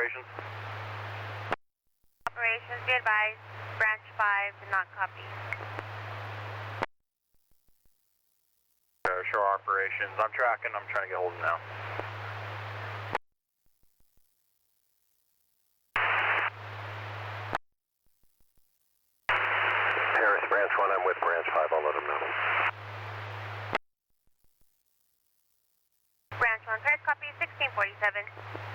operations? Operations, be advised, branch 5 did not copy. Shore operations, I'm tracking, I'm trying to get hold of them now. Paris, branch 1, I'm with branch 5, I'll let them know. Branch 1, Paris, copy, 1647.